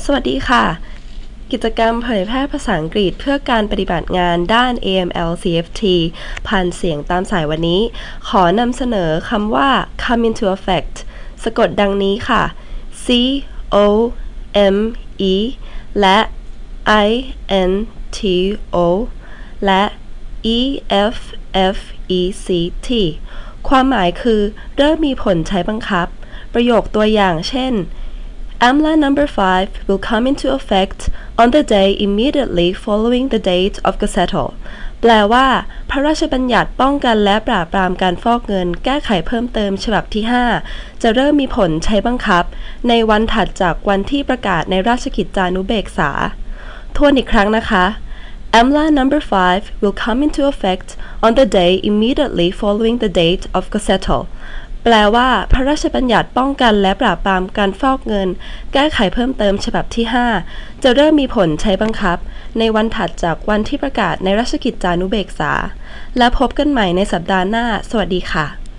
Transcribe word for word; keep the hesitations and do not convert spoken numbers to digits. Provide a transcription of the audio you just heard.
สวัสดีค่ะกิจกรรมเผยแพร่ภาษาอังกฤษเพื่อการปฏิบัติงานด้าน เอ เอ็ม แอล ซี เอฟ ที ผ่านเสียงตามสายวันนี้ขอนำเสนอคำว่า come into effect สะกดดังนี้ค่ะ C O M E และ I N T O และ E F F E C T ความหมายคือเริ่มมีผลใช้บังคับประโยคตัวอย่างเช่นAmla number five will come into effect on the day immediately following the date of Gazettal แปลว่าพระราชบัญญัติป้องกันและปราบปรามการฟอกเงินแก้ไขเพิ่มเติมฉบับที่ห้าจะเริ่มมีผลใช้บังคับในวันถัดจากวันที่ประกาศในราชกิจจานุเบกษาทวนอีกครั้งนะคะ Amla number five will come into effect on the day immediately following the date of Gazettalแปลว่าพระราชบัญญัติป้องกันและปราบปรามการฟอกเงินแก้ไขเพิ่มเติมฉบับที่ห้าจะเริ่มมีผลใช้บังคับในวันถัดจากวันที่ประกาศในราชกิจจานุเบกษาและพบกันใหม่ในสัปดาห์หน้าสวัสดีค่ะ